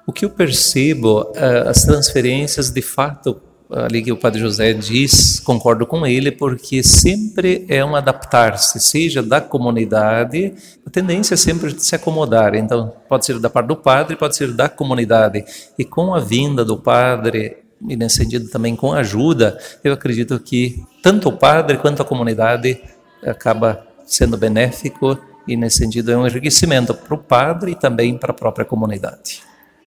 O que eu percebo, as transferências, de fato, ali que o Padre José diz, concordo com ele, porque sempre é um adaptar-se, seja da comunidade, a tendência é sempre se acomodar, então pode ser da parte do padre, pode ser da comunidade, e com a vinda do padre, e nesse sentido também com a ajuda, eu acredito que tanto o padre quanto a comunidade acaba sendo benéfico, e nesse sentido é um enriquecimento para o padre e também para a própria comunidade.